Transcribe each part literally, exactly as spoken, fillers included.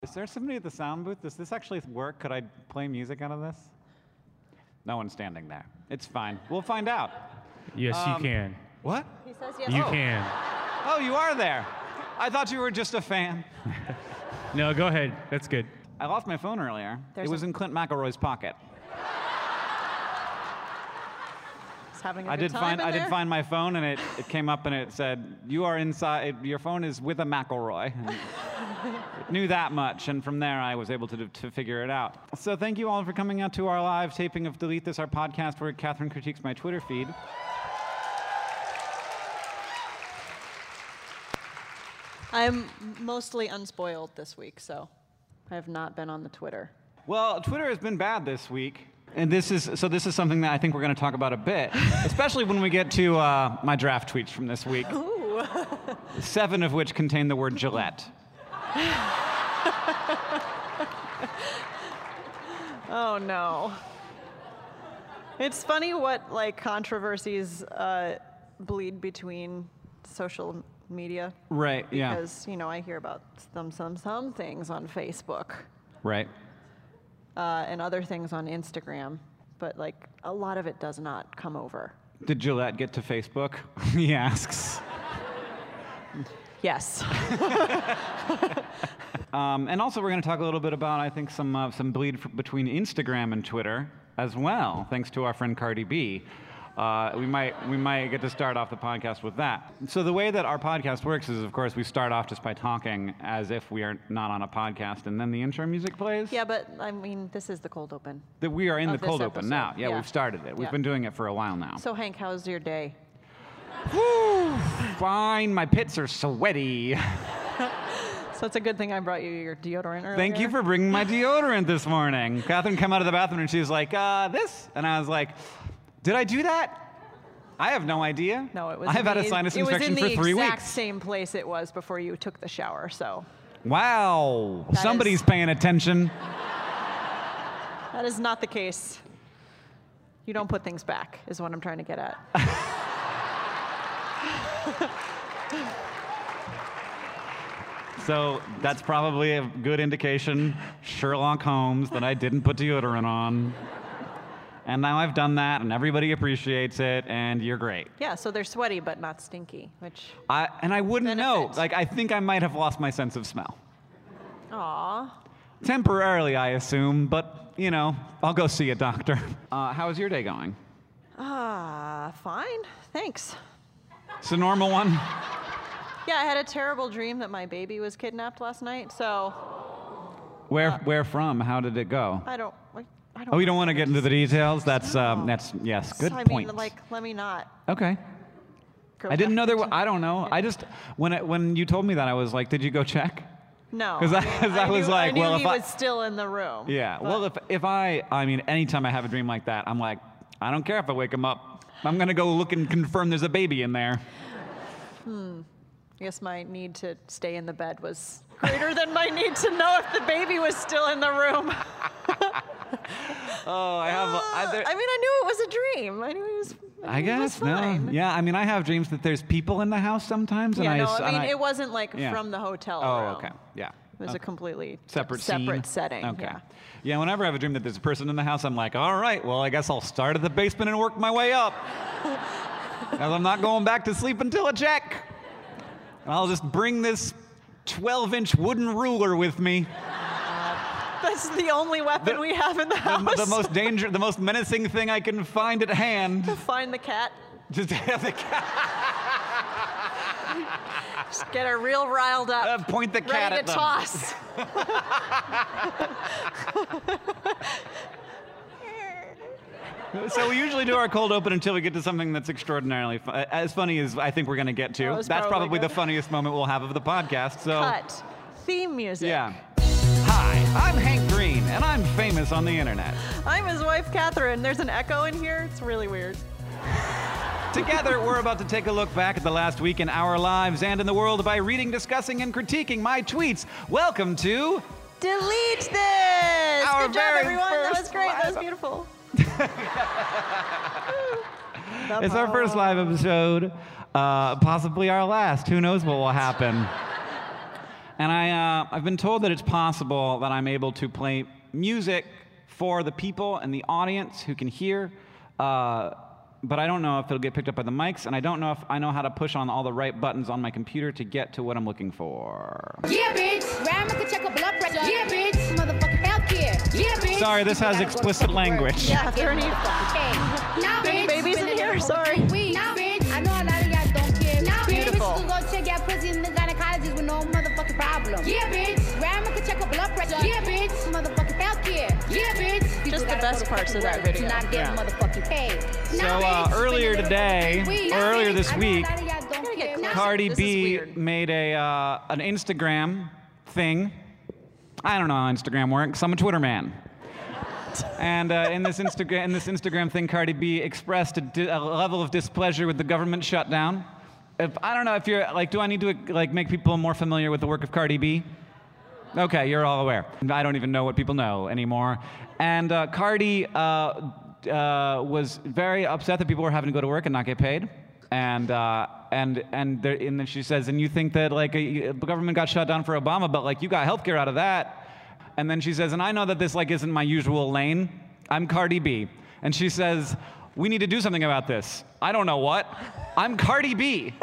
Is there somebody at the sound booth? Does this actually work? Could I play music out of this? No one's standing there. It's fine. We'll find out. Yes, Um, you can. What? He says yes. You Oh. can. Oh, you are there. I thought you were just a fan. No, go ahead. That's good. I lost my phone earlier. There's it was a- in Clint McElroy's pocket. He's having a I good did time find in I there. did find my phone, and it, it came up and it said, "You are inside. Your phone is with a McElroy." And it knew that much, and from there I was able to to figure it out. So thank you all for coming out to our live taping of Delete This, our podcast where Catherine critiques my Twitter feed. I'm mostly unspoiled this week, so I have not been on the Twitter. Well, Twitter has been bad this week, and this is so. This is something that I think we're going to talk about a bit, especially when we get to uh, my draft tweets from this week. Ooh. Seven of which contain the word Gillette. Oh no. It's funny what like controversies uh, bleed between social media. Right. Yeah. Because you know I hear about some some some things on Facebook Right. uh, and other things on Instagram, but like a lot of it does not come over. Did Gillette get to Facebook? He asks. Yes. Um, and also, we're going to talk a little bit about, I think, some uh, some bleed f- between Instagram and Twitter as well, thanks to our friend Cardi B. Uh, we might we might get to start off the podcast with that. So the way that our podcast works is, of course, we start off just by talking as if we are not on a podcast, and then the intro music plays. Yeah, but I mean, this is the cold open. That we are in Of the this cold open episode. now. Yeah, Yeah. we've started it. We've Yeah. been doing it for a while now. So Hank, how's your day? Whew, fine. My pits are sweaty. So it's a good thing I brought you your deodorant earlier. Thank you for bringing my deodorant this morning. Catherine came out of the bathroom and she was like, uh, this? And I was like, did I do that? I have no idea. No, it was. I've in had a the- sinus it was infection in for three the exact weeks. same place it was before you took the shower. So Wow. That Somebody's is- paying attention. that is not the case. You don't put things back, is what I'm trying to get at. So that's probably a good indication, Sherlock Holmes, that I didn't put deodorant on. And now I've done that, and everybody appreciates it, and you're great. Yeah, so they're sweaty but not stinky, which, I, and I wouldn't know. Benefit. Like, I think I might have lost my sense of smell. aw. Temporarily, I assume, but, you know, I'll go see a doctor. Uh, how is your day going? Ah, fine. Thanks. It's a normal one? Yeah, I had a terrible dream that my baby was kidnapped last night, so Where where from? How did it go? I don't. Like, I don't Oh, you don't want to get into the details? That's, um, No. that's yes, good I point. mean, like, let me not. Okay. Go I didn't back know there to- was, I don't know. I just, when it, when you told me that, I was like, did you go check? No. 'Cause I- mean, 'cause I was knew- like, I knew well, he if I- was still in the room. Yeah. but- Well, if if I, I mean, anytime I have a dream like that, I'm like, I don't care if I wake him up. I'm going to go look and confirm there's a baby in there. I guess my need to stay in the bed was greater than my need to know if the baby was still in the room. Oh, I have, a- I, there, I mean, I knew it was a dream. I knew it was. I it was guess, no. fine. Yeah, I mean, I have dreams that there's people in the house sometimes. And Yeah, I, no, s- I and mean, it wasn't like yeah. from the hotel Oh, room. okay. Yeah. It was Okay. a completely Separate separate scene? setting. Okay. Yeah. Yeah, whenever I have a dream that there's a person in the house, I'm like, all right, well, I guess I'll start at the basement and work my way up. Because I'm not going back to sleep until a check. And I'll just bring this twelve-inch wooden ruler with me. That's the only weapon The- we have in the The, house. the most danger, the most menacing thing I can find at hand. Find the cat. Just have the cat, Just get her real riled up. uh, point the cat ready at to them. toss. So we usually do our cold open until we get to something that's extraordinarily fu- as funny as I think we're going to get to. That was That's probably probably the good. funniest moment we'll have of the podcast. So, Cut. Theme music. yeah. Hi, I'm Hank Green, and I'm famous on the internet. I'm his wife, Catherine. There's an echo in here. It's really weird. Together, we're about to take a look back at the last week in our lives and in the world by reading, discussing, and critiquing my tweets. Welcome to Delete this. Our Good job, very everyone. That was first great. That was live- beautiful. It's our first live episode, uh, possibly our last. Who knows what will happen? And I, uh, I've been told that it's possible that I'm able to play music for the people and the audience who can hear, uh, but I don't know if it'll get picked up by the mics, and I don't know if I know how to push on all the right buttons on my computer to get to what I'm looking for. Yeah, bitch. Grandma can check a blood pressure. Yeah, bitch. Motherfucking healthcare. Yeah, bitch. Sorry, this has explicit language. Yeah, if there are any Now, any bitch. babies in here, sorry. Now, bitch. I know a lot of y'all don't care. Now, Beautiful. bitch. You can go check your pussy in the gynecologist with no motherfucking problem. Yeah, bitch. Grandma can check a blood pressure. Yeah, bitch. Motherfucking healthcare. Yeah, bitch. Just the best parts of that video. Not getting Yeah. motherfucking paid. So uh, earlier today, or earlier this week, Cardi This is B weird. made a uh, an Instagram thing. I don't know how Instagram works. I'm a Twitter man. And uh, in this Instagram in this Instagram thing, Cardi B expressed a, di- a level of displeasure with the government shutdown. If I don't know if you're like, do I need to like make people more familiar with the work of Cardi B? Okay, you're all aware. I don't even know what people know anymore. And uh, Cardi uh, uh, was very upset that people were having to go to work and not get paid. And uh, and and, there, and then she says, and you think that like a, the government got shut down for Obama, but like you got healthcare out of that. And then she says, and I know that this like isn't my usual lane. I'm Cardi B. And she says, we need to do something about this. I don't know what. I'm Cardi B.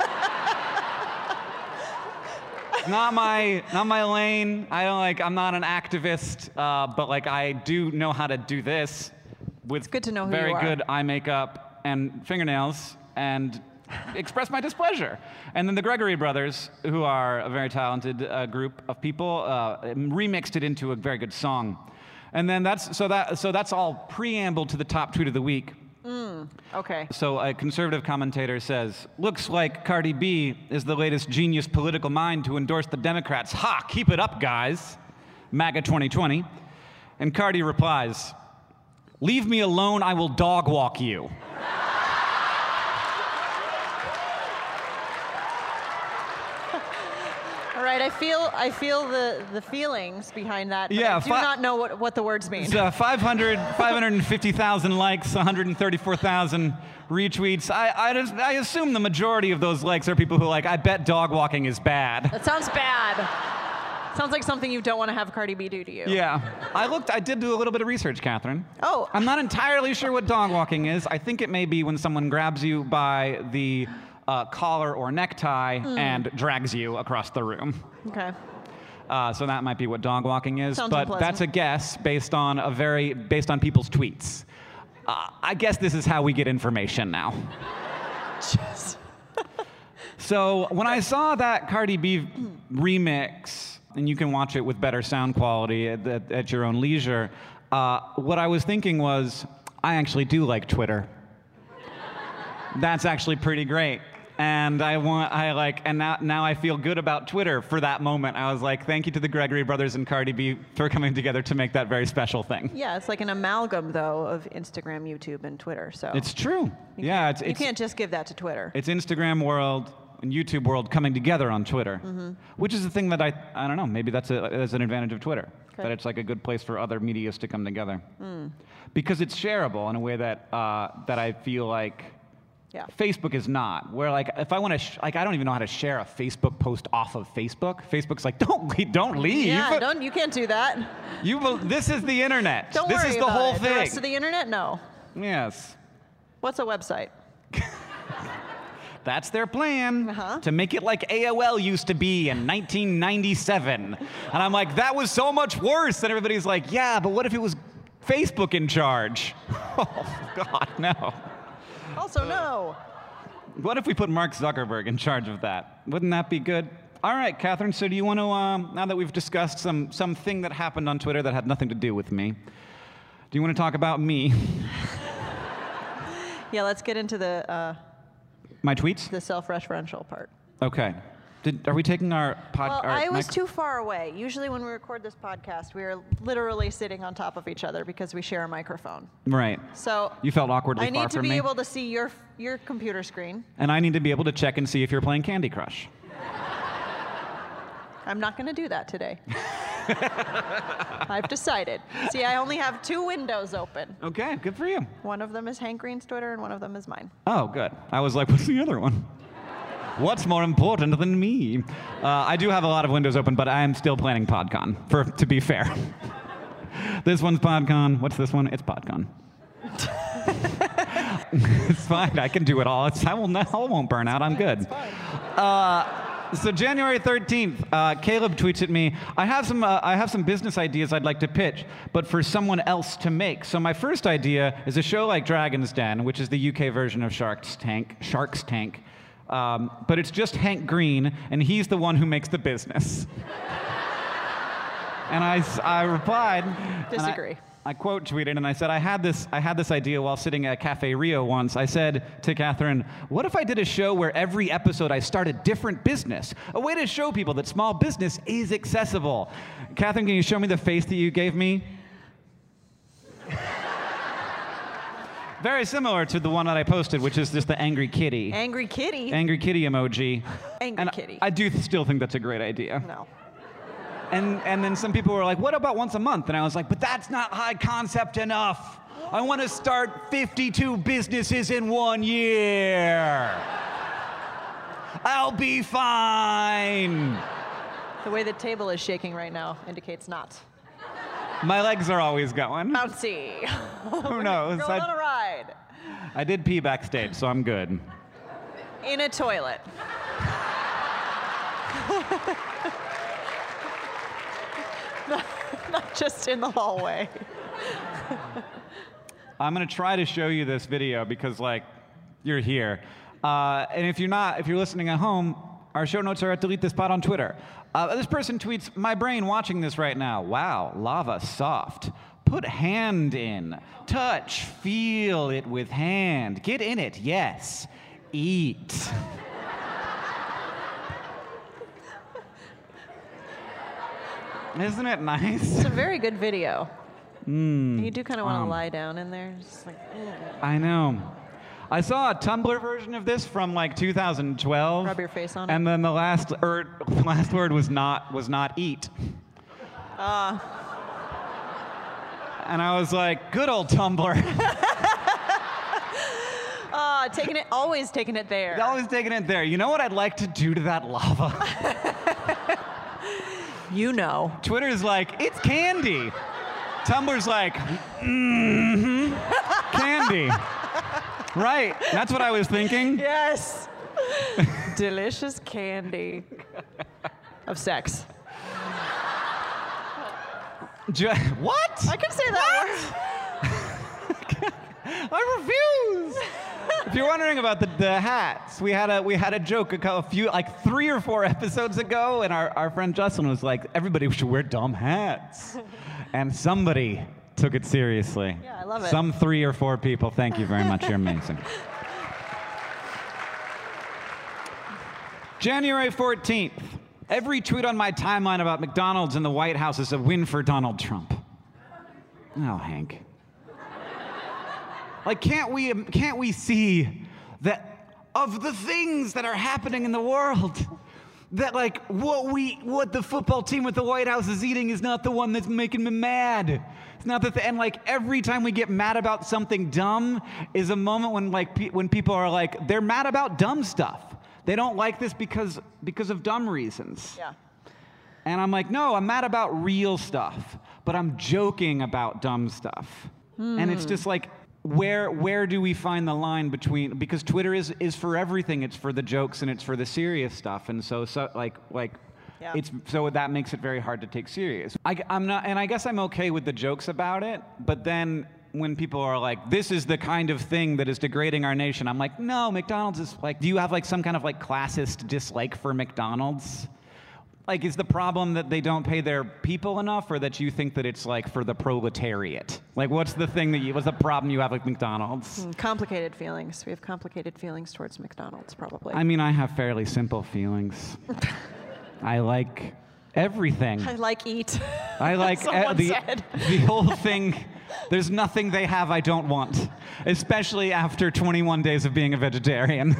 Not my, not my lane. I don't like. I'm not an activist, uh, but like I do know how to do this with good to know who very you are. good eye makeup and fingernails and express my displeasure. And then the Gregory Brothers, who are a very talented uh, group of people, uh, remixed it into a very good song. And then that's so that so that's all preamble to the top tweet of the week. Okay. So a conservative commentator says, looks like Cardi B is the latest genius political mind to endorse the Democrats. Ha, keep it up, guys. MAGA twenty twenty. And Cardi replies, leave me alone, I will dog walk you. All right. I feel I feel the the feelings behind that. But Yeah, I do fi- not know what what the words mean. It's uh, five hundred, five hundred fifty thousand likes, one hundred thirty-four thousand retweets. I, I, just- I assume the majority of those likes are people who are like, I bet dog walking is bad. That sounds bad. Sounds like something you don't want to have Cardi B do to you. Yeah. I looked, I did do a little bit of research, Catherine. Oh. I'm not entirely sure what dog walking is. I think it may be when someone grabs you by the uh, collar or necktie and drags you across the room. Okay. Uh, so that might be what dog walking is. Sounds but unpleasant. that's a guess based on a very, based on people's tweets. Uh, I guess this is how we get information now. So when I saw that Cardi B remix, and you can watch it with better sound quality at, at, at your own leisure, uh, what I was thinking was, I actually do like Twitter. That's actually pretty great. And I want, I like, and now, now I feel good about Twitter for that moment. I was like, thank you to the Gregory Brothers and Cardi B for coming together to make that very special thing. Yeah, it's like an amalgam though of Instagram, YouTube, and Twitter. So It's true. Yeah, it's, you it's, can't just give that to Twitter. it's Instagram world and YouTube world coming together on Twitter, Mm-hmm. which is the thing that I, I don't know, maybe that's, a, that's an advantage of Twitter, Okay. that it's like a good place for other medias to come together. Mm. Because it's shareable in a way that, uh, that I feel like Yeah. Facebook is not. Where like, if I want to, sh- like, I don't even know how to share a Facebook post off of Facebook. Facebook's like, don't leave, don't leave. Yeah, don't you can't do that. You will, this is the internet. Don't this worry is the about whole it. thing. The rest of the internet, no. Yes. What's a website? That's their plan, Uh-huh. to make it like A O L used to be in nineteen ninety-seven. And I'm like, that was so much worse. And everybody's like, yeah, but what if it was Facebook in charge? Oh, God, no. Also, no. What if we put Mark Zuckerberg in charge of that? Wouldn't that be good? All right, Catherine, so do you want to, um, now that we've discussed some something that happened on Twitter that had nothing to do with me, do you want to talk about me? Yeah, let's get into the uh, My tweets? the self-referential part. Okay. Did, are we taking our pod? Well, our I was mic- too far away. Usually when we record this podcast, we are literally sitting on top of each other because we share a microphone. Right. So You felt awkwardly I far need to from be me. able to see your your computer screen. And I need to be able to check and see if you're playing Candy Crush. I'm not going to do that today. I've decided. See, I only have two windows open. Okay, good for you. One of them is Hank Green's Twitter, and one of them is mine. Oh, good. I was like, what's the other one? What's more important than me? Uh, I do have a lot of windows open, but I am still planning PodCon, for, to be fair. This one's PodCon. What's this one? It's PodCon. It's fine. I can do it all. It's, I, will not, I won't burn out. I'm good. Uh, so January thirteenth, uh, Caleb tweets at me, I have some uh, I have some business ideas I'd like to pitch, but for someone else to make. So my first idea is a show like Dragon's Den, which is the U K version of Shark's Tank, Shark's Tank. Um, but it's just Hank Green, and he's the one who makes the business. And I, I replied. Disagree. I, I quote tweeted, and I said, I had this I had this idea while sitting at Cafe Rio once. I said to Catherine, what if I did a show where every episode I start a different business? A way to show people that small business is accessible. Catherine, can you show me the face that you gave me? Very similar to the one that I posted, which is just the angry kitty. Angry kitty? Angry kitty emoji. Angry and kitty. I, I do still think that's a great idea. No. And, and then some people were like, what about once a month? And I was like, but that's not high concept enough. I want to start fifty-two businesses in one year. I'll be fine. The way the table is shaking right now indicates not. My legs are always going. Bouncy. Who knows? Going on a I, ride. I did pee backstage, so I'm good. In a toilet. not, not just in the hallway. I'm gonna try to show you this video because, like, you're here. Uh, and if you're not, if you're listening at home, our show notes are at Delete This Pod on Twitter. Uh, this person tweets, my brain watching this right now. Wow, lava soft. Put hand in. Touch, feel it with hand. Get in it, yes. Eat. Isn't it nice? It's a very good video. Mm, You do kind of want to um, lie down in there. Just like, ugh. I know. I saw a Tumblr version of this from like two thousand twelve. Rub your face on it. And then the last er, last word was not was not eat. Uh, And I was like, good old Tumblr. uh, taking it, always taking it there. Always taking it there. You know what I'd like to do to that lava? You know. Twitter's like, it's candy. Tumblr's like, mm-hmm, candy. Right, that's what I was thinking. Yes. Delicious candy of sex. Ju- what? I can say that word. I refuse. If you're wondering about the, the hats, we had a we had a joke a, couple, a few like three or four episodes ago, and our, our friend Justin was like, everybody should wear dumb hats, and somebody took it seriously. Yeah, I love it. Some three or four people. Thank you very much. You're amazing. January fourteenth. Every tweet on my timeline about McDonald's and the White House is a win for Donald Trump. Oh, Hank. Like, can't we, can't we see that of the things that are happening in the world, that like what we, what the football team with the White House is eating is not the one that's making me mad. It's not that, the, and like every time we get mad about something dumb is a moment when like pe- when people are like they're mad about dumb stuff. They don't like this because because of dumb reasons. Yeah. And I'm like, no, I'm mad about real stuff, but I'm joking about dumb stuff. Hmm. And it's just like, where where do we find the line between, because Twitter is is for everything. It's for the jokes and it's for the serious stuff. And so so like like Yeah. it's so that makes it very hard to take serious. I, I'm not, and I guess I'm okay with the jokes about it, but then when people are like, this is the kind of thing that is degrading our nation, I'm like, no, McDonald's is like, do you have like some kind of like classist dislike for McDonald's? Like, is the problem that they don't pay their people enough, or that you think that it's like for the proletariat? Like, what's the thing that you, what's the problem you have with McDonald's? Mm, Complicated feelings. We have complicated feelings towards McDonald's, probably. I mean, I have fairly simple feelings. I like everything. I like eat. I like Someone uh, the, said. the whole thing. There's nothing they have I don't want, especially after twenty-one days of being a vegetarian.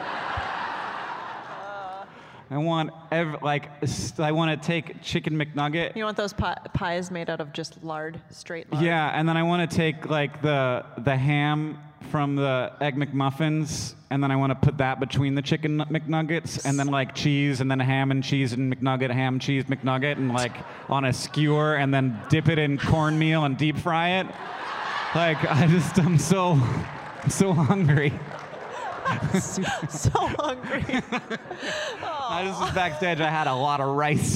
I want ev- like s- I want to take chicken McNugget. You want those pi- pies made out of just lard, straight lard? Yeah, and then I want to take like the the ham from the Egg McMuffins, and then I want to put that between the chicken McNuggets, and then like cheese, and then ham and cheese and McNugget, ham, cheese, McNugget, and like on a skewer, and then dip it in cornmeal and deep fry it. Like, I just, I'm so, so hungry. so, so hungry. I just was backstage, I had a lot of rice.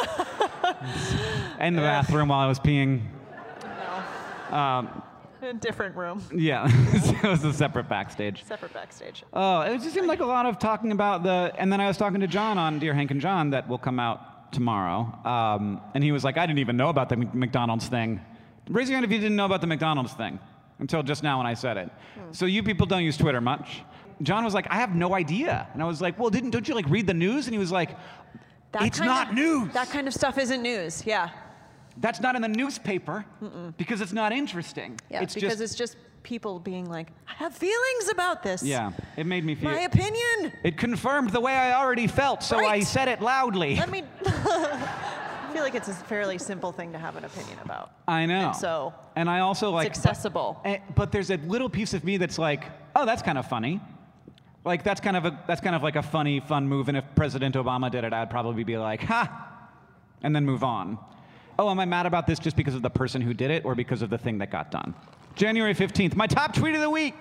In the bathroom while I was peeing. No. Um, A different room. Yeah, it was a separate backstage. Separate backstage. Oh, it just seemed like a lot of talking about the, and then I was talking to John on Dear Hank and John that will come out tomorrow, um, and he was like, I didn't even know about the McDonald's thing. Raise your hand if you didn't know about the McDonald's thing until just now when I said it. Hmm. So you people don't use Twitter much. John was like, I have no idea. And I was like, well, didn't, don't you like read the news? And he was like, that it's kind not of, news. That kind of stuff isn't news, yeah. That's not in the newspaper Mm-mm. because it's not interesting. Yeah, it's because just, it's just people being like, I have feelings about this. Yeah, it made me feel. My opinion. It confirmed the way I already felt, so right. I said it loudly. Let me. I feel like it's a fairly simple thing to have an opinion about. I know. And so. And I also like. It's accessible. But, but there's a little piece of me that's like, oh, that's kind of funny. Like that's kind of a that's kind of like a funny, fun move. And if President Obama did it, I'd probably be like, ha, and then move on. Oh, am I mad about this just because of the person who did it or because of the thing that got done? January fifteenth, my top tweet of the week.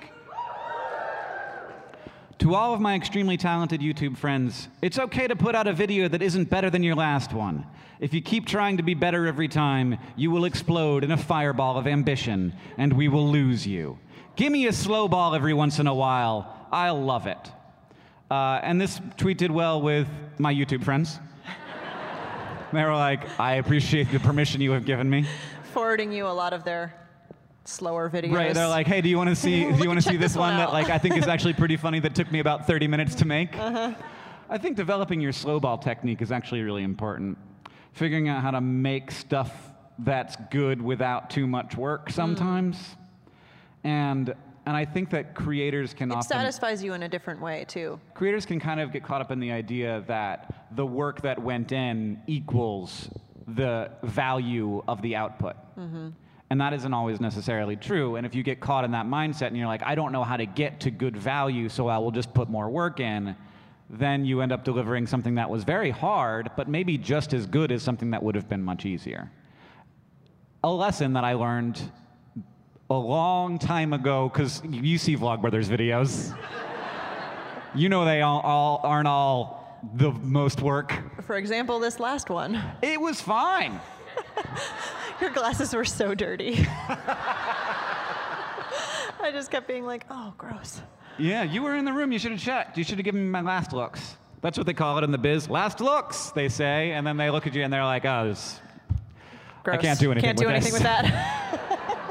To all of my extremely talented YouTube friends, it's okay to put out a video that isn't better than your last one. If you keep trying to be better every time, you will explode in a fireball of ambition, and we will lose you. Give me a slow ball every once in a while. I'll love it. Uh, and this tweet did well with my YouTube friends. They were like, I appreciate the permission you have given me. Forwarding you a lot of their slower videos. Right, they're like, hey, do you want to see do you want to see this, this one one that out. like I think is actually pretty funny that took me about thirty minutes to make? Uh-huh. I think developing your slow ball technique is actually really important. Figuring out how to make stuff that's good without too much work sometimes. Mm. And And I think that creators can it often... It satisfies you in a different way, too. Creators can kind of get caught up in the idea that the work that went in equals the value of the output. Mm-hmm. And that isn't always necessarily true. And if you get caught in that mindset and you're like, I don't know how to get to good value, so I will just put more work in, then you end up delivering something that was very hard, but maybe just as good as something that would have been much easier. A lesson that I learned a long time ago, because you see Vlogbrothers videos. You know they all, all aren't all the most work. For example, this last one. It was fine. Your glasses were so dirty. I just kept being like, oh, gross. Yeah, you were in the room. You should have checked. You should have given me my last looks. That's what they call it in the biz. Last looks, they say. And then they look at you and they're like, oh, this, gross. I can't do anything can't do with anything this. with that.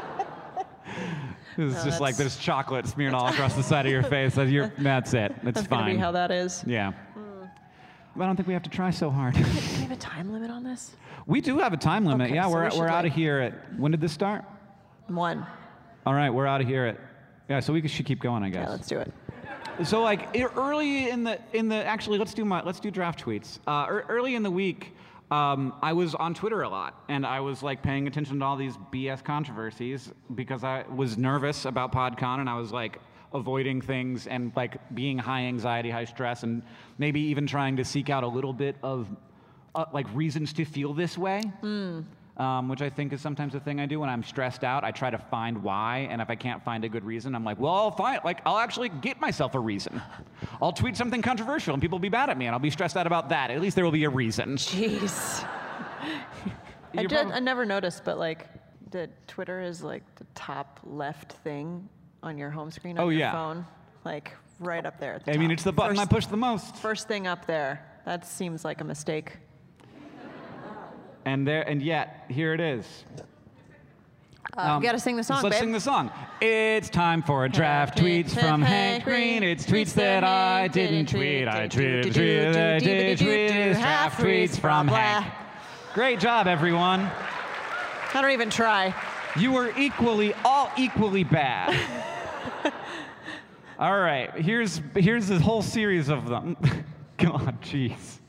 It's no, just like there's chocolate smeared all across the side of your face. That's, your, that's it. It's that's fine. That's gonna be how that is. Yeah. Mm. I don't think we have to try so hard. Do we have a time limit on this? We do have a time limit. Okay, yeah, so we're we we're out like... of here at. When did this start? One. All right, we're out of here at. Yeah, so we should keep going, I guess. Yeah, let's do it. So like early in the in the actually let's do my let's do draft tweets. Uh, early in the week. Um, I was on Twitter a lot, and I was like paying attention to all these B S controversies because I was nervous about PodCon, and I was like avoiding things and like being high anxiety, high stress, and maybe even trying to seek out a little bit of uh, like reasons to feel this way, mm. um, which I think is sometimes a thing I do when I'm stressed out. I try to find why, and if I can't find a good reason, I'm like, well, I'll find like I'll actually get myself a reason. I'll tweet something controversial, and people will be mad at me, and I'll be stressed out about that. At least there will be a reason. Jeez. I did. I never noticed, but like, the Twitter is like the top left thing on your home screen on oh, your yeah. phone, like right up there. At the I top. mean, it's the button first, I push the most. First thing up there. That seems like a mistake. And there, and yet, here it is. Uh, um, we gotta sing the song, Let's babe. sing the song. It's time for draft Hey, tweets hey, from hey, Hank Green. It's tweets that I didn't tweet. I tweeted the tweet that I did tweet. It's draft tweets from Hank. Great job, everyone. I don't even try. You were equally, all equally bad. All right, here's here's this whole series of them. God, jeez.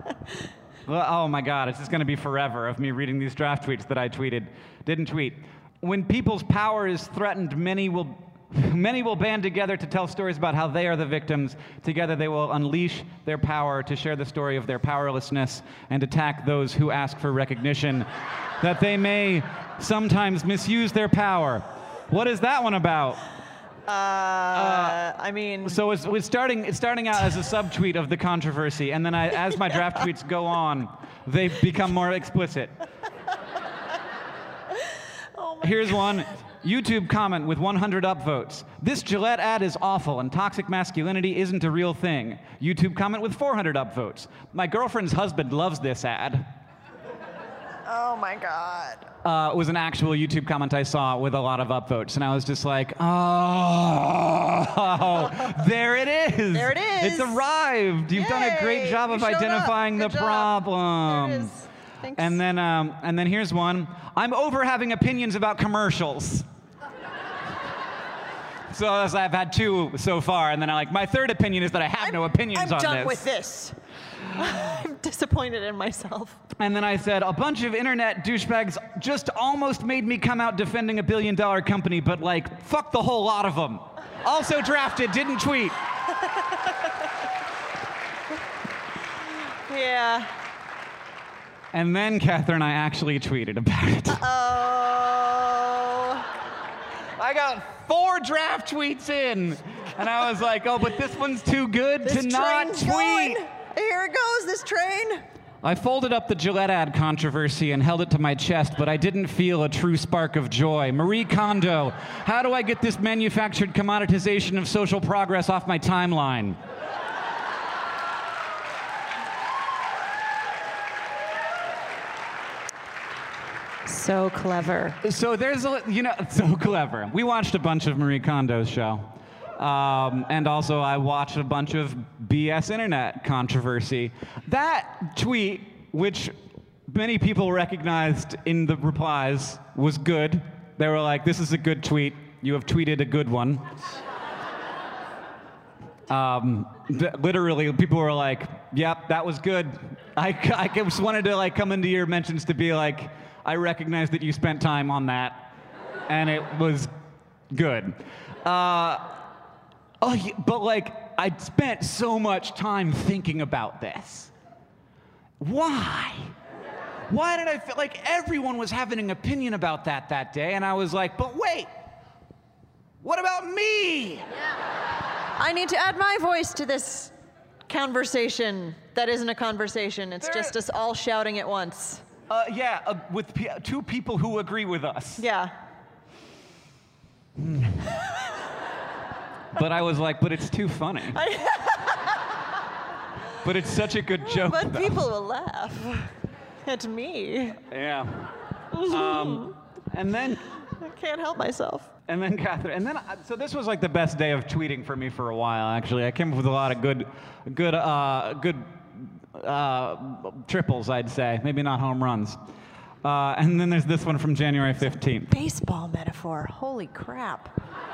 Well, oh my God, it's just gonna be forever of me reading these draft tweets that I tweeted, didn't tweet. when people's power is threatened, many will, many will band together to tell stories about how they are the victims. Together they will unleash their power to share the story of their powerlessness and attack those who ask for recognition, that they may sometimes misuse their power. What is that one about? Uh, uh, I mean... So it's, it's, starting, it's starting out as a subtweet of the controversy, and then I, as my draft tweets go on, they become more explicit. Oh my Here's God. one. YouTube comment with one hundred upvotes. This Gillette ad is awful, and toxic masculinity isn't a real thing. YouTube comment with four hundred upvotes. My girlfriend's husband loves this ad. Oh my God. Uh, it was an actual YouTube comment I saw with a lot of upvotes, and I was just like, oh, there it is. There it is. It's arrived. You've done a great Yay, job you of showed up. identifying the Good job. problem. There it is. Thanks. And then, um, and then here's one. I'm over having opinions about commercials. So as I've had two so far, and then I like my third opinion is that I have I'm, no opinions I'm on done this. with this. I'm disappointed in myself. And then I said, a bunch of internet douchebags just almost made me come out defending a billion dollar company, but like, fuck the whole lot of them. Also drafted, didn't tweet. Yeah. And then Catherine, I actually tweeted about it. Oh. I got four draft tweets in, and I was like, oh, but this one's too good This to not train's tweet. going. Here it goes, this train. I folded up the Gillette ad controversy and held it to my chest, but I didn't feel a true spark of joy. Marie Kondo, how do I get this manufactured commoditization of social progress off my timeline? So clever. So there's a, you know, so clever. We watched a bunch of Marie Kondo's show. Um, and also I watched a bunch of B S internet controversy. That tweet, which many people recognized in the replies, was good. They were like, this is a good tweet. You have tweeted a good one. Um, th- literally, people were like, yep, that was good. I, I just wanted to like come into your mentions to be like, I recognize that you spent time on that, and it was good. Uh, oh, yeah, but like, I spent so much time thinking about this. Why? Why did I feel like everyone was having an opinion about that that day, and I was like, but wait, what about me? I need to add my voice to this conversation that isn't a conversation. It's There- just us all shouting at once. Uh, yeah, uh, with p- two people who agree with us. Yeah. But I was like, but it's too funny. But it's such a good joke. But though. people will laugh at me. Yeah. Um, and then, I can't help myself. and then Catherine, and then, I- so this was like the best day of tweeting for me for a while. Actually, I came up with a lot of good, good, uh, good uh, triples, I'd say. Maybe not home runs. Uh, and then there's this one from January fifteenth. Baseball metaphor. Holy crap.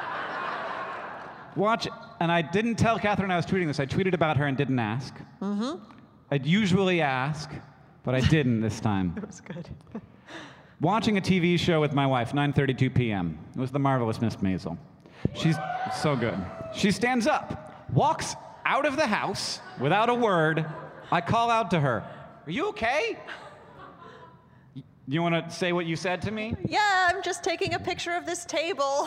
Watch, and I didn't tell Catherine I was tweeting this. I tweeted about her and didn't ask. Mm-hmm. I'd usually ask, but I didn't this time. It was good. Watching a T V show with my wife, nine thirty-two p m It was The Marvelous Miss Maisel. She's so good. She stands up, walks out of the house without a word. I call out to her, "Are you okay? Y- You want to say what you said to me?" Yeah, I'm just taking a picture of this table.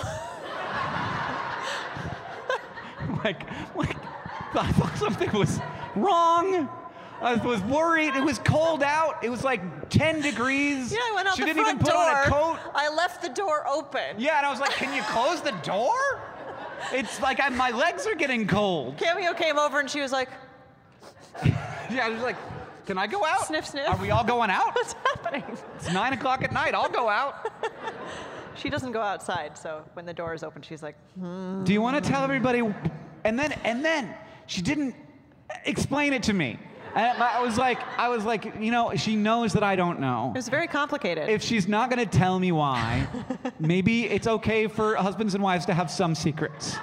like, like, I thought something was wrong. I was worried. It was cold out. It was like ten degrees. Yeah, I went out she the didn't front even put door. on a coat. I left the door open. Yeah, and I was like, can you close the door? It's like I, my legs are getting cold. Cameo came over and she was like, Yeah, I was like, can I go out? Sniff, sniff. Are we all going out? what's happening? It's nine o'clock at night. I'll go out. She doesn't go outside, so when the door is open, she's like, hmm. Do you want to tell everybody? And then, and then she didn't explain it to me. And I was like, I was like, you know, she knows that I don't know. It was very complicated. If she's not going to tell me why, maybe it's okay for husbands and wives to have some secrets.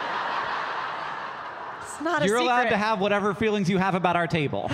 It's not a You're secret. allowed to have whatever feelings you have about our table.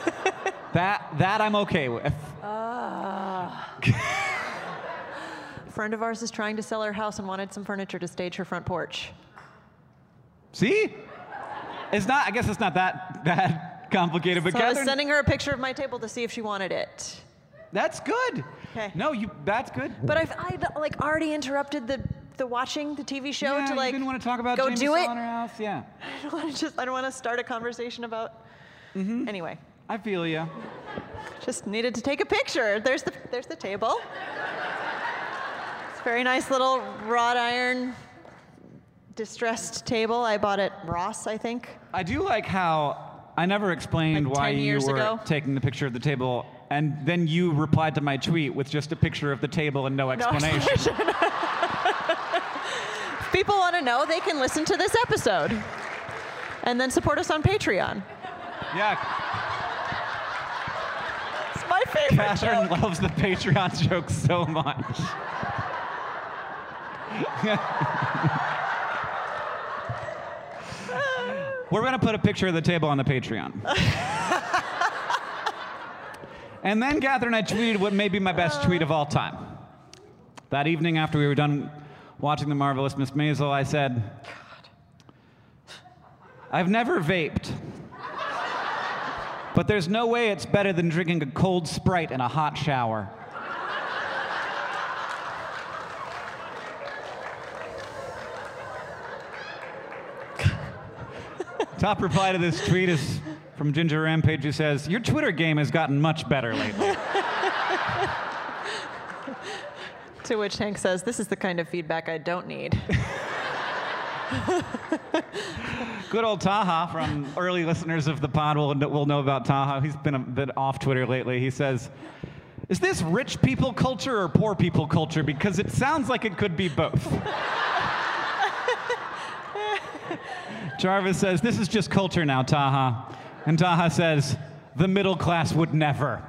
that that I'm okay with. friend of ours is trying to sell her house and wanted some furniture to stage her front porch. See? It's not, I guess it's not that, that complicated, but So I was Catherine, sending her a picture of my table to see if she wanted it. that's good. 'Kay. No, you, that's good. But I've I, like already interrupted the the watching the T V show yeah, to like you didn't want to talk about go Jamie do it. selling her house? Yeah. I don't want to just I don't want to start a conversation about. Mm-hmm. Anyway, I feel you. just needed to take a picture. There's the there's the table. It's a very nice little wrought iron distressed table. I bought at Ross, I think. I do like how I never explained Like why ten you years were ago? taking the picture of the table, and then you replied to my tweet with just a picture of the table and no No explanation. explanation. If people want to know, they can listen to this episode and then support us on Patreon. Yeah, It's my favorite Catherine joke. loves the Patreon joke so much. We're gonna put a picture of the table on the Patreon. And then Catherine, I tweeted what may be my best tweet of all time. That evening after we were done watching The Marvelous Miss Maisel, I said, I've never vaped, but there's no way it's better than drinking a cold Sprite in a hot shower. Top reply to this tweet is from Ginger Rampage, who says, your Twitter game has gotten much better lately. To which Hank says, this is the kind of feedback I don't need. Good old Taha, from early listeners of the pod will, will know about Taha. He's been a bit off Twitter lately. He says, is this rich people culture or poor people culture? Because it sounds like it could be both. Jarvis says, this is just culture now, Taha. And Taha says, the middle class would never.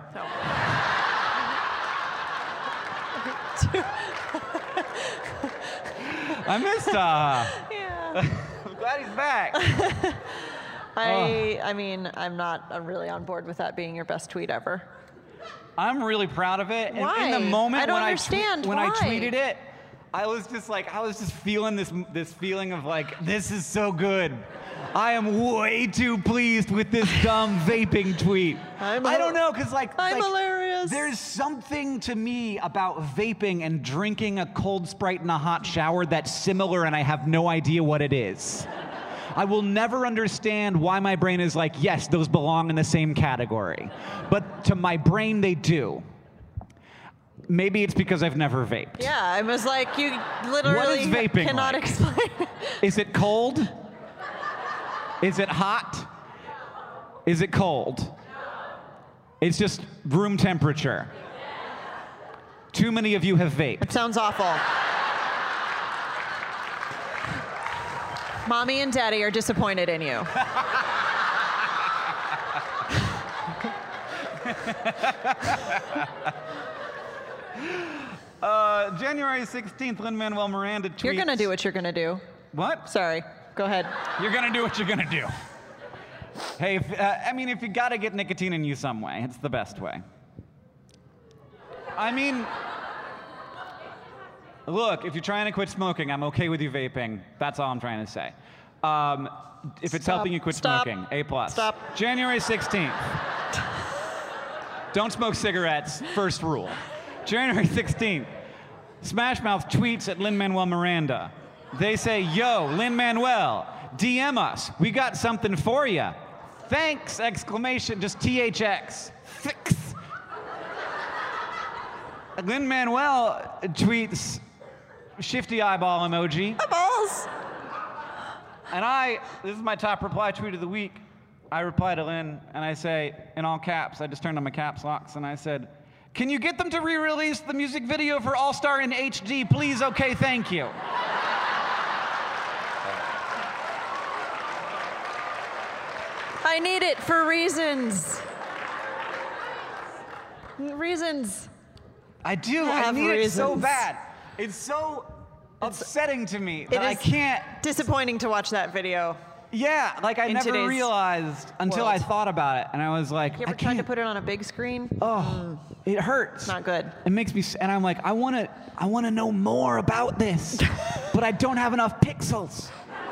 I miss Taha. Yeah. I'm glad he's back. I, I mean, I'm not I'm really on board with that being your best tweet ever. I'm really proud of it. And Why? in the moment I don't when, understand. I, tw- when I Why? tweeted it, I was just like, I was just feeling this, this feeling of like, this is so good. I am way too pleased with this dumb vaping tweet. I'm I don't hil- know, because like, I'm like, hilarious. there's something to me about vaping and drinking a cold Sprite in a hot shower that's similar, and I have no idea what it is. I will never understand why my brain is like, yes, those belong in the same category. But to my brain, they do. Maybe it's because I've never vaped. Yeah, I was like, you literally vaping cannot like? explain. Is it cold? Is it hot? Is it cold? It's just room temperature. Too many of you have vaped. It sounds awful. Mommy and Daddy are disappointed in you. Uh, January sixteenth, Lin-Manuel Miranda tweets. You're gonna do what you're gonna do. What? Sorry, go ahead. You're gonna do what you're gonna do. Hey, if, uh, I mean, if you gotta get nicotine in you some way, it's the best way. I mean, look, if you're trying to quit smoking, I'm okay with you vaping. That's all I'm trying to say. Um, if it's Stop. helping you quit Stop. smoking, A plus. Stop. January sixteenth. Don't smoke cigarettes, first rule. January sixteenth. Smash Mouth tweets at Lin-Manuel Miranda. They say, yo, Lin-Manuel, D M us. We got something for you. Thanks, exclamation, just T H X. Fix. Lin-Manuel tweets, shifty eyeball emoji. Balls. And I, this is my top reply tweet of the week. I reply to Lynn, and I say, in all caps, I just turned on my caps locks, and I said, can you get them to re-release the music video for All Star in H D, please? Okay, thank you. I need it for reasons. Reasons. I do, I I have need it so reasons. bad. It's so upsetting to me that I is can't. Disappointing to watch that video. Yeah, like I In never today's realized until I world. thought about it, and I was like, You ever I tried to can't. put it on a big screen? Oh, it hurts. Not good. It makes me, s- and I'm like, I want to, I want to know more about this, but I don't have enough pixels.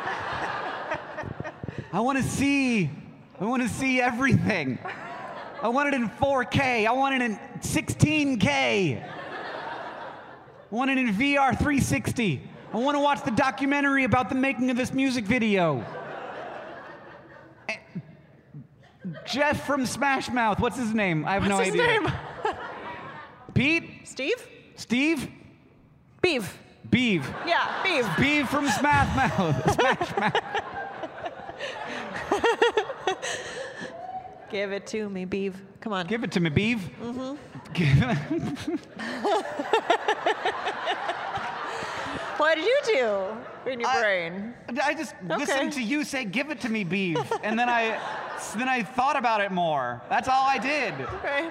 I want to see, I want to see everything. I want it in four K. I want it in sixteen K. I want it in V R three sixty. I want to watch the documentary about the making of this music video. Eh, Jeff from Smash Mouth, what's his name? I have What's no his idea. name? Pete? Steve? Steve? Beeve. Beeve. Yeah, Beeve. Beeve from Smash Mouth. Smash Mouth. Give it to me, Beeve. Come on. Give it to me, Beeve. Mm-hmm. What did you do in your I- brain? I just Okay. listened to you say, "Give it to me, Beeve," and then I, then I thought about it more. That's all I did. Okay.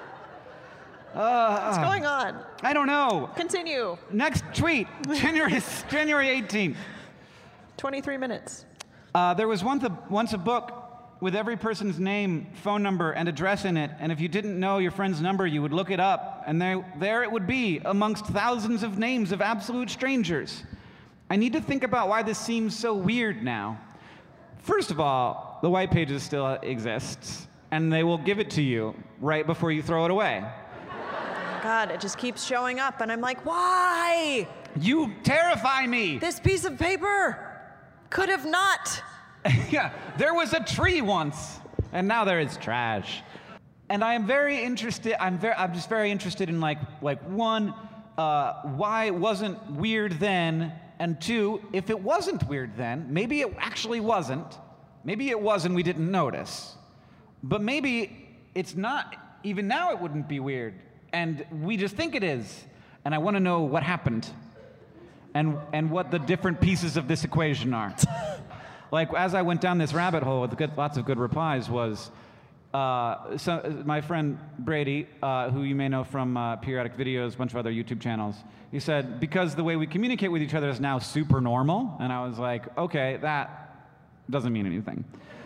Uh, What's going on? I don't know. Continue. Next tweet, January January eighteenth. twenty-three minutes. Uh, there was once a, once a book with every person's name, phone number, and address in it, and if you didn't know your friend's number, you would look it up, and there, there it would be, amongst thousands of names of absolute strangers. I need to think about why this seems so weird now. First of all, the white pages still exists, and they will give it to you right before you throw it away. God, it just keeps showing up, and I'm like, why? You terrify me! This piece of paper could have not. Yeah, there was a tree once, and now there is trash. And I am very interested. I'm very. I'm just very interested in like, like one, uh, why it wasn't weird then, and two, if it wasn't weird then, maybe it actually wasn't. Maybe it was, and we didn't notice. But maybe it's not. Even now, it wouldn't be weird, and we just think it is. And I want to know what happened, and and what the different pieces of this equation are. Like, as I went down this rabbit hole with good, lots of good replies was, uh, so, my friend Brady, uh, who you may know from uh, Periodic Videos, a bunch of other YouTube channels, he said, because the way we communicate with each other is now super normal, and I was like, okay, that doesn't mean anything.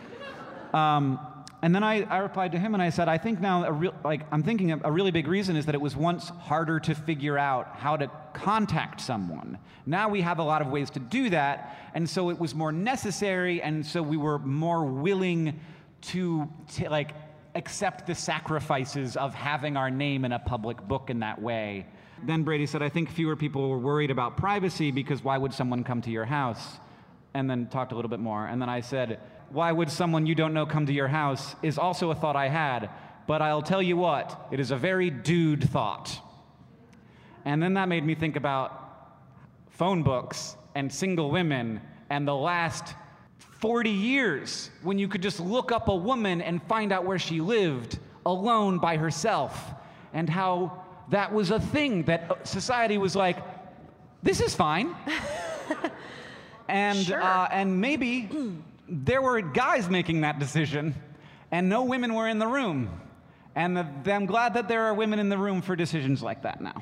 Um, and then I, I replied to him and I said, I think now, a real, like, I'm thinking a really big reason is that it was once harder to figure out how to contact someone. Now we have a lot of ways to do that, and so it was more necessary, and so we were more willing to, to like, accept the sacrifices of having our name in a public book in that way. Then Brady said, I think fewer people were worried about privacy because why would someone come to your house? And then talked a little bit more. And then I said, why would someone you don't know come to your house is also a thought I had, but I'll tell you what, it is a very dude thought. And then that made me think about phone books and single women and the last forty years when you could just look up a woman and find out where she lived alone by herself, and how that was a thing that society was like, this is fine. And, Sure. uh, and maybe there were guys making that decision, and no women were in the room. And the, I'm glad that there are women in the room for decisions like that now.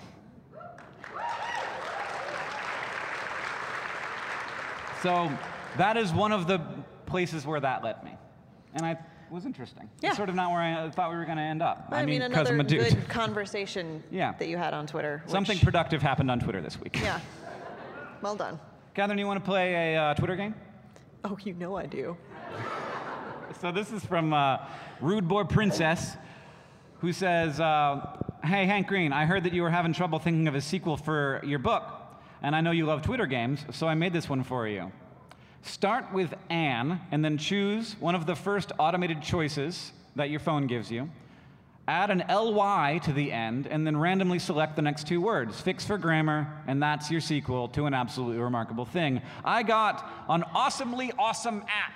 So that is one of the places where that led me. And I was interesting. Yeah. It's sort of not where I thought we were going to end up. I, mean, 'cause another I'm a dude. good conversation Yeah. that you had on Twitter. which- Something productive happened on Twitter this week. Yeah. Well done. Catherine, you want to play a uh, Twitter game? Oh, you know I do. So this is from uh, Rude Boy Princess, who says, uh, hey, Hank Green, I heard that you were having trouble thinking of a sequel for your book, and I know you love Twitter games, so I made this one for you. Start with Anne, and then choose one of the first automated choices that your phone gives you. Add an L Y to the end, and then randomly select the next two words. Fix for grammar, and that's your sequel to an absolutely remarkable thing. I got an awesomely awesome app.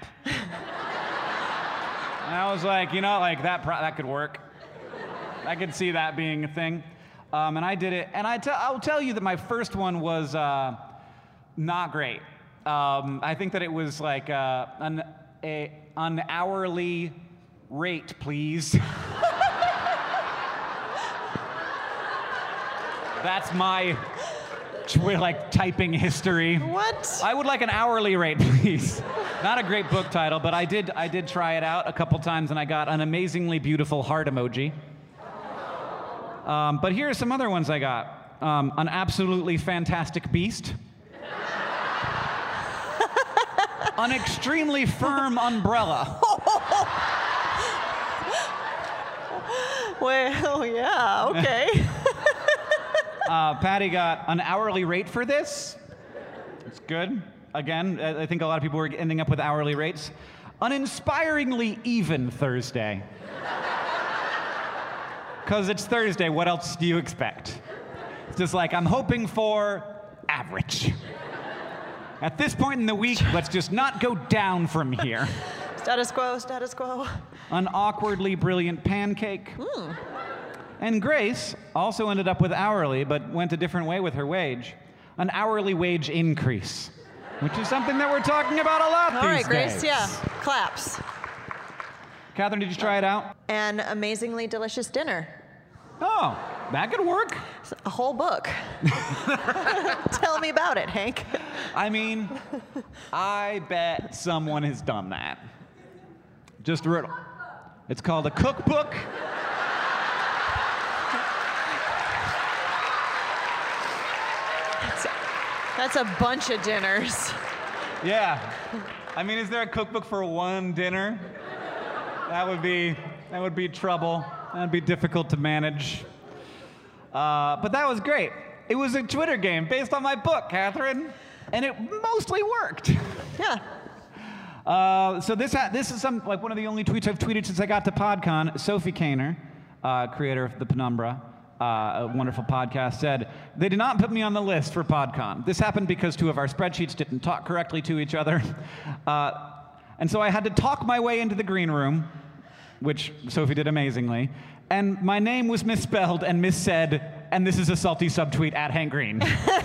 And I was like, you know, like that, pro that could work. I could see that being a thing. Um, and I did it, and I t I'll tell you that my first one was uh, not great. Um, I think that it was like uh, an, a, an hourly rate, please. That's my, twi- like typing history. What? I would like an hourly rate, please. Not a great book title, but I did I did try it out a couple times, and I got an amazingly beautiful heart emoji. Um, but here are some other ones I got. Um, an absolutely fantastic beast. An extremely firm umbrella. Well, yeah, okay. uh, Patty got an hourly rate for this. It's good. Again, I I think a lot of people were ending up with hourly rates. An inspiringly even Thursday. Because it's Thursday, what else do you expect? It's just like, I'm hoping for average. At this point in the week, let's just not go down from here. Status quo, status quo. An awkwardly brilliant pancake. Mm. And Grace also ended up with hourly, but went a different way with her wage. An hourly wage increase, which is something that we're talking about a lot All these right, Grace, days. yeah. Claps. Catherine, did you try it out? An amazingly delicious dinner. Oh, that could work. It's a whole book. Tell me about it, Hank. I mean, I bet someone has done that. Just a riddle. It's called a cookbook. That's a, that's a bunch of dinners. Yeah. I mean, is there a cookbook for one dinner? That would be, that would be trouble. That'd be difficult to manage. Uh, but that was great. It was a Twitter game based on my book, Catherine, and it mostly worked. Yeah. Uh, so this ha- this is some like one of the only tweets I've tweeted since I got to PodCon. Sophie Kaner, uh, creator of the Penumbra, uh, a wonderful podcast, said, they did not put me on the list for PodCon. This happened because two of our spreadsheets didn't talk correctly to each other. Uh, and so I had to talk my way into the green room, which Sophie did amazingly. And my name was misspelled and missaid, and this is a salty subtweet at Hank Green.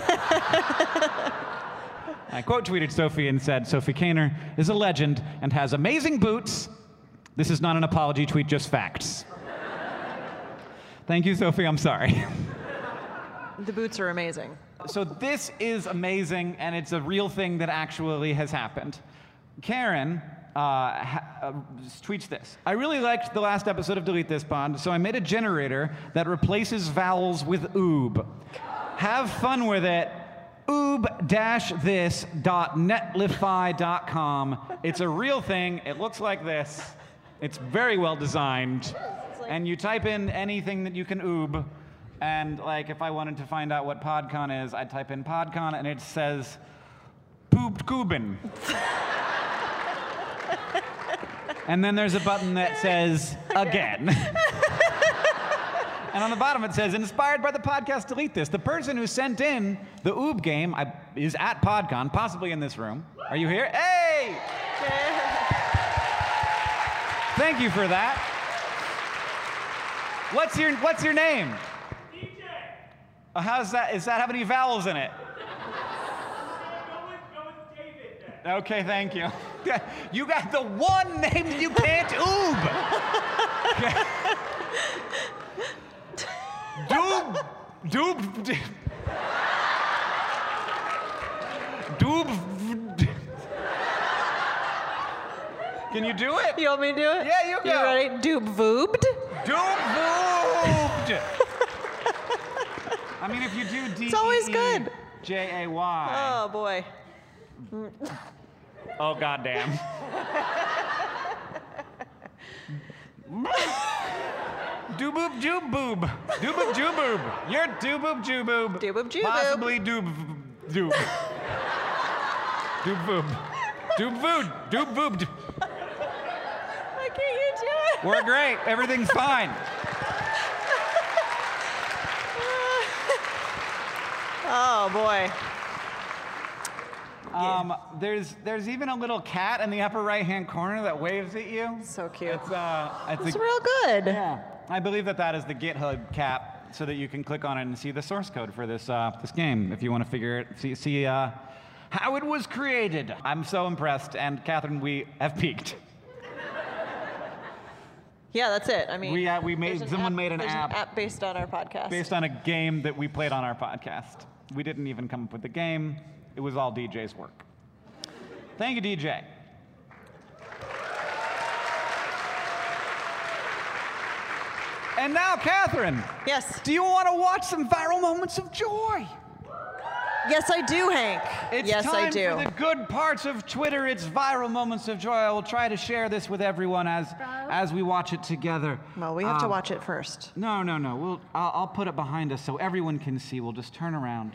I quote tweeted Sophie and said, Sophie Kaner is a legend and has amazing boots. This is not an apology tweet, just facts. Thank you, Sophie, I'm sorry. The boots are amazing. So this is amazing, and it's a real thing that actually has happened. Karen uh, ha- uh, tweets this. I really liked the last episode of Delete This Pod, so I made a generator that replaces vowels with oob. Have fun with it. oob dash this dot netlify dot com. It's a real thing. It looks like this. It's very well designed. And you type in anything that you can oob. And like if I wanted to find out what PodCon is, I'd type in PodCon and it says pooped Cuban. And then there's a button that says again. And on the bottom it says, inspired by the podcast Delete This. The person who sent in the oob game I, is at PodCon, possibly in this room. Are you here? Hey! Thank you for that. What's your What's your name? D J. Uh, how's that? Is that have any vowels in it? Go with, go with David then. Okay, thank you. You got the one name that you can't oob. Doob, doob, doob. Can you do it? You want me to do it? Yeah, you go. You ready? Doob voobed. Doob voobed. I mean, if you do D It's always good. J A Y. Oh boy. Oh goddamn. Dooboop joob boob. Dooboop joob boob. You're dooboop joob boob. Dooboop joob boob. Possibly doob doob. Doob boob. Doob food. Doob boobed. Why can't you do it? We're great. Everything's fine. Oh boy. Um, there's there's even a little cat in the upper right hand corner that waves at you. So cute. It's uh, it's, It's a, real good. yeah. I believe that that is the GitHub cap, so that you can click on it and see the source code for this uh, this game if you want to figure it see see uh, how it was created. I'm so impressed, and Catherine, we have peaked. Yeah, that's it. I mean, We uh, we made there's an someone app- made an there's app an app based on our podcast. based on a game that we played on our podcast. We didn't even come up with the game. It was all D J's work. Thank you, D J. And now, Catherine. Yes. Do you want to watch some viral moments of joy? Yes, I do, Hank. It's yes, time I do. for the good parts of Twitter. It's viral moments of joy. I will try to share this with everyone as as we watch it together. Well, we have to Um, watch it first. No, no, no. We'll. I'll, I'll put it behind us so everyone can see. We'll just turn around.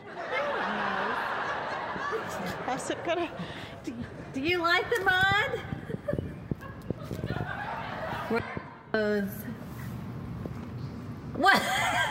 How's it gonna? Do you like the mud? Rose. What?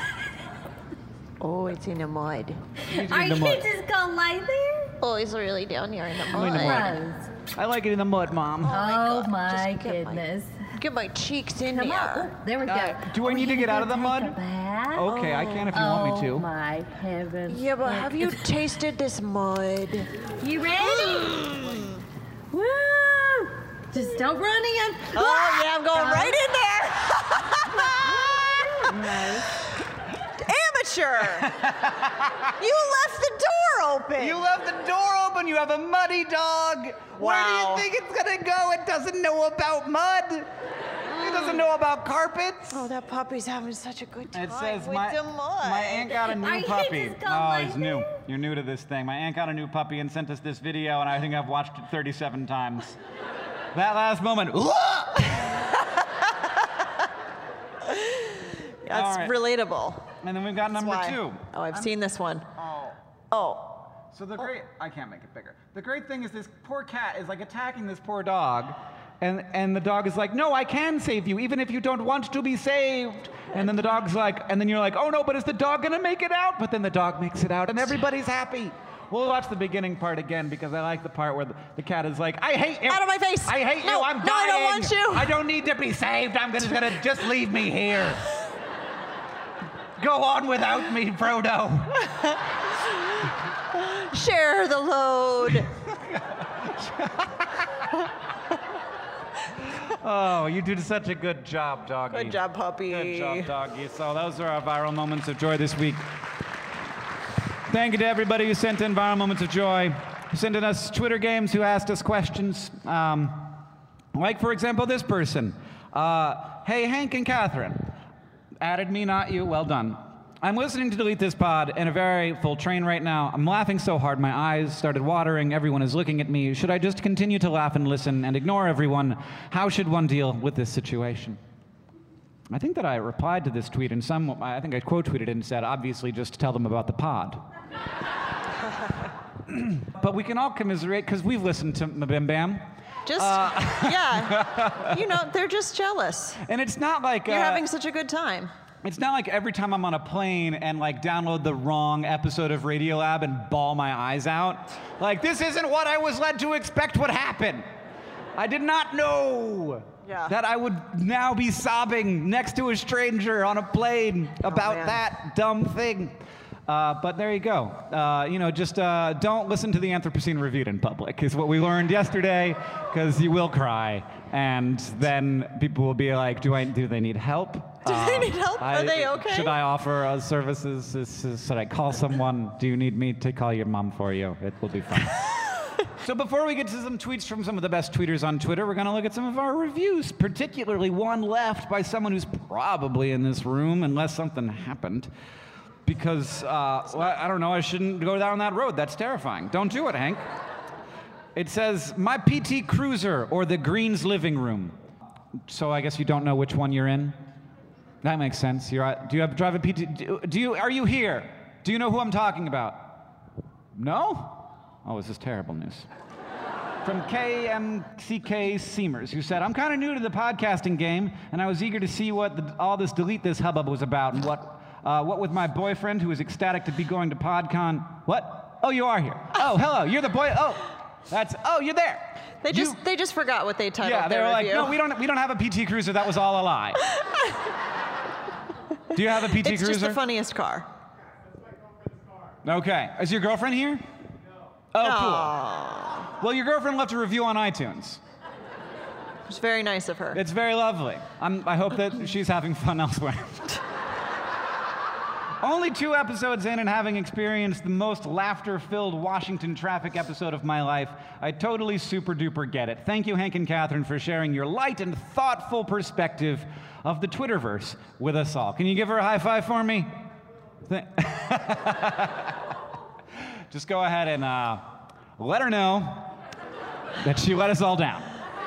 Oh, it's in the mud. Are you just gonna lay there? Oh, it's really down here in the I'm in the mud. Rose. I like it in the mud, Mom. Oh, God. my Just get my- goodness. Get my cheeks in Come on. there. Oh, there we go. Uh, do I Oh, need to you get out go of the take mud? a bath? Okay, I can if you oh, want me to. Oh my heavens. Yeah, but have you tasted this mud? You ready? Woo! Just don't run in. Oh, yeah, I'm going right in there. No. Amateur! You left the door open. You left the door open. You have a muddy dog. Where do Wow. you think it's gonna go? It doesn't know about mud. It doesn't know about carpets. Oh, that puppy's having such a good time It says with my, the mud. my aunt got a new Are you puppy. just gonna Oh, lay he's new. there? You're new to this thing. My aunt got a new puppy and sent us this video, and I think I've watched it thirty-seven times. That last moment. That's All right. relatable. And then we've got number Why? two. Oh, I've seen this one. Oh. Oh. So the great, I can't make it bigger. The great thing is this poor cat is like attacking this poor dog, and, and the dog is like, no, I can save you, even if you don't want to be saved. And then the dog's like, and then you're like, oh no, but is the dog gonna make it out? But then the dog makes it out, and everybody's happy. We'll watch the beginning part again because I like the part where the, the cat is like, I hate you. Out of my face. I hate No, you. I'm no, dying. I don't want you. I don't need to be saved. I'm gonna, just gonna just leave me here. Go on without me, Frodo. Share the load. Oh, you did such a good job, doggy. Good job, puppy. Good job, doggy. So those are our viral moments of joy this week. Thank you to everybody who sent in viral moments of joy, who sent in us Twitter games, who asked us questions. Um, like, for example, this person. Uh, hey, Hank and Catherine. Added me, not you. Well done. I'm listening to Delete This Pod in a very full train right now. I'm laughing so hard my eyes started watering. Everyone is looking at me. Should I just continue to laugh and listen and ignore everyone? How should one deal with this situation? I think that I replied to this tweet in some, I think I quote tweeted it and said, obviously just tell them about the pod. But we can all commiserate because we've listened to Mabim Bam. Just, yeah. You know, they're just jealous. And it's not like You're uh, having such a good time. it's not like every time I'm on a plane and like download the wrong episode of Radiolab and bawl my eyes out. Like, this isn't what I was led to expect would happen. I did not know Yeah. that I would now be sobbing next to a stranger on a plane about man. that dumb thing. Uh, but there you go. Uh, you know, just uh, don't listen to the Anthropocene Reviewed in public is what we learned yesterday, because you will cry, and then people will be like, "Do I? Do they need help? Do they need help? Are they okay? Should I offer uh, services? Is, is, should I call someone? Do you need me to call your mom for you? It will be fun." So before we get to some tweets from some of the best tweeters on Twitter, we're going to look at some of our reviews, particularly one left by someone who's probably in this room, unless something happened. Because, uh, well, I don't know, I shouldn't go down that road. That's terrifying. Don't do it, Hank. It says, my P T Cruiser, or the Greens living room. So I guess you don't know which one you're in? That makes sense. You're, do you have drive a P T? Do, do you, are you here? Do you know who I'm talking about? No? Oh, this is terrible news. From K M C K Seamers, who said, I'm kind of new to the podcasting game, and I was eager to see what the, all this Delete This hubbub was about, and what Uh, what with my boyfriend, who is ecstatic to be going to PodCon. What? Oh, you are here. Oh, hello. You're the boy. Oh, that's. Oh, you're there. They You- just they just forgot what they titled Yeah, they their were like, review. no, we don't. We don't have a P T Cruiser. That was all a lie. Do you have a P T It's Cruiser? just the funniest car. Okay. Is your girlfriend here? No. Oh, Aw. cool. Well, your girlfriend left a review on iTunes. It's very nice of her. It's very lovely. I'm, I hope that she's having fun elsewhere. Only two episodes in and having experienced the most laughter-filled Washington traffic episode of my life, I totally super-duper get it. Thank you, Hank and Catherine, for sharing your light and thoughtful perspective of the Twitterverse with us all. Can you give her a high five for me? Th- Just go ahead and uh, let her know that she let us all down.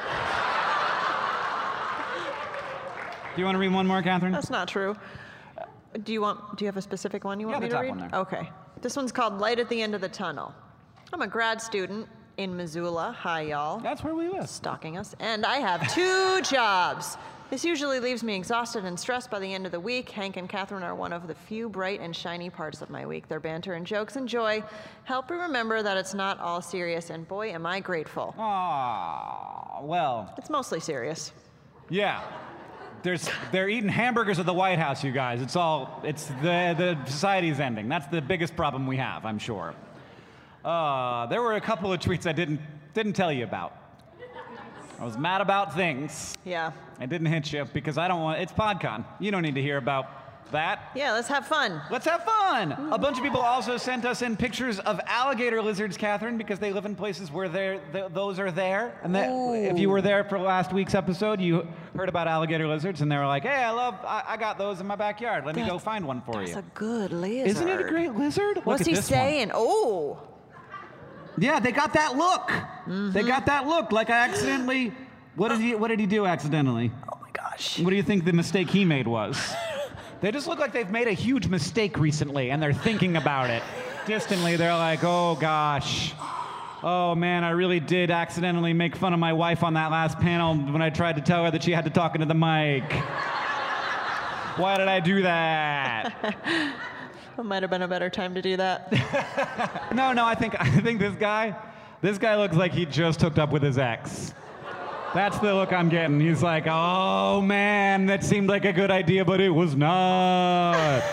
Do you want to read one more, Catherine? That's not true. Uh, Do you want? Do you have a specific one you want Yeah, me the to top read? one there. Okay. This one's called "Light at the End of the Tunnel." I'm a grad student in Missoula. Hi, y'all. That's where we live. Stalking us. And I have two jobs. This usually leaves me exhausted and stressed by the end of the week. Hank and Catherine are one of the few bright and shiny parts of my week. Their banter and jokes and joy help me remember that it's not all serious, and boy, am I grateful. Aw, well, It's mostly serious. yeah. There's, they're eating hamburgers at the White House, you guys. It's all, it's the, the society's ending. That's the biggest problem we have, I'm sure. Uh, there were a couple of tweets I didn't, didn't tell you about. I was mad about things. Yeah. I didn't hit you because I don't want, it's PodCon. You don't need to hear about that. Yeah, let's have fun. Let's have fun. A bunch of people also sent us in pictures of alligator lizards, Catherine, because they live in places where they're, th- those are there. And that, if you were there for last week's episode, you heard about alligator lizards, and they were like, hey, I love, I, I got those in my backyard. Let me go find one for That's you. a good lizard. Isn't it a great lizard? Look What's at he this one. saying? Oh. Yeah, they got that look. Mm-hmm. They got that look. Like I accidentally, what did he, what did he do accidentally? Oh my gosh. What do you think the mistake he made was? They just look like they've made a huge mistake recently, and they're thinking about it. Distantly, they're like, oh gosh. Oh man, I really did accidentally make fun of my wife on that last panel when I tried to tell her that she had to talk into the mic. Why did I do that? It might have been a better time to do that. No, no, I think I think this guy, this guy looks like he just hooked up with his ex. That's the look I'm getting. He's like, oh man, that seemed like a good idea, but it was not.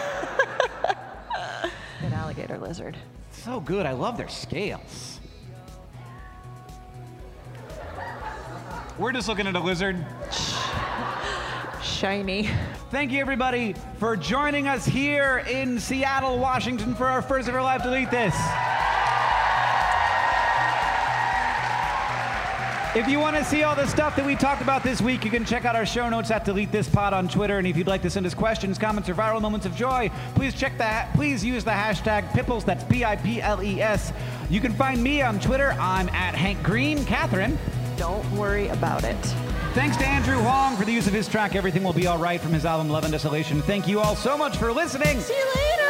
Good alligator lizard. So good, I love their scales. We're just looking at a lizard. Shiny. Thank you everybody for joining us here in Seattle, Washington for our first ever live Delete This. If you want to see all the stuff that we talked about this week, you can check out our show notes at Delete This Pod on Twitter. And if you'd like to send us questions, comments, or viral moments of joy, please check that. Please use the hashtag Pipples. That's P I P L E S. You can find me on Twitter. I'm at Hank Green. Catherine. Don't worry about it. Thanks to Andrew Hong for the use of his track Everything Will Be Alright from his album Love and Desolation. Thank you all so much for listening. See you later.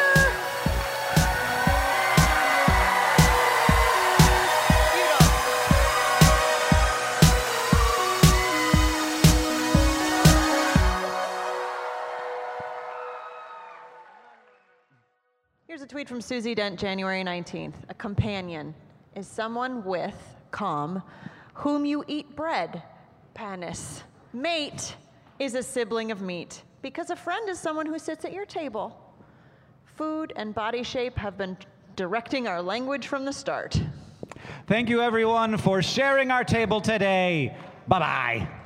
Here's a tweet from Susie Dent, January nineteenth. A companion is someone with, calm, whom you eat bread, panis. Mate is a sibling of meat, because a friend is someone who sits at your table. Food and body shape have been directing our language from the start. Thank you everyone for sharing our table today. Bye-bye.